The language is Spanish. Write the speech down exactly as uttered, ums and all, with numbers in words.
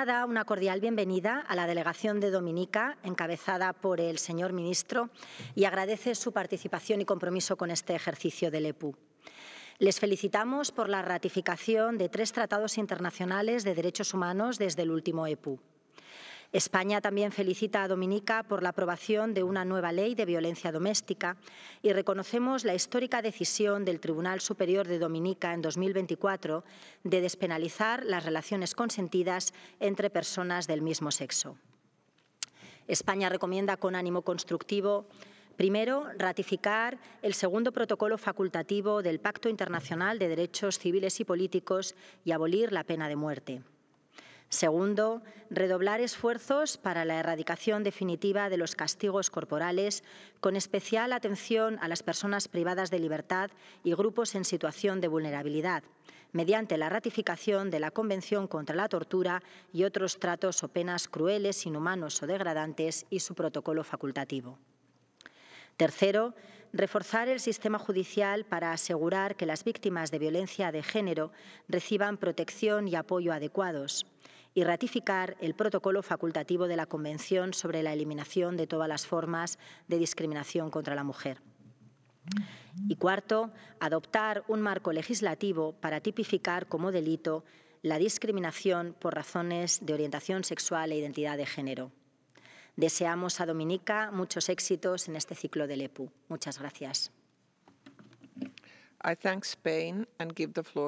España da una cordial bienvenida a la delegación de Dominica, encabezada por el señor ministro, y agradece su participación y compromiso con este ejercicio del E P U. Les felicitamos por la ratificación de tres tratados internacionales de derechos humanos desde el último E P U. España también felicita a Dominica por la aprobación de una nueva ley de violencia doméstica y reconocemos la histórica decisión del Tribunal Superior de Dominica en dos mil veinticuatro de despenalizar las relaciones consentidas entre personas del mismo sexo. España recomienda con ánimo constructivo, primero, ratificar el segundo protocolo facultativo del Pacto Internacional de Derechos Civiles y Políticos y abolir la pena de muerte. Segundo, redoblar esfuerzos para la erradicación definitiva de los castigos corporales, con especial atención a las personas privadas de libertad y grupos en situación de vulnerabilidad, mediante la ratificación de la Convención contra la Tortura y otros tratos o penas crueles, inhumanos o degradantes y su protocolo facultativo. Tercero, reforzar el sistema judicial para asegurar que las víctimas de violencia de género reciban protección y apoyo adecuados, y ratificar el protocolo facultativo de la Convención sobre la eliminación de todas las formas de discriminación contra la mujer. Y cuarto, adoptar un marco legislativo para tipificar como delito la discriminación por razones de orientación sexual e identidad de género. Deseamos a Dominica muchos éxitos en este ciclo del E P U. Muchas gracias. I thank Spain and give the floor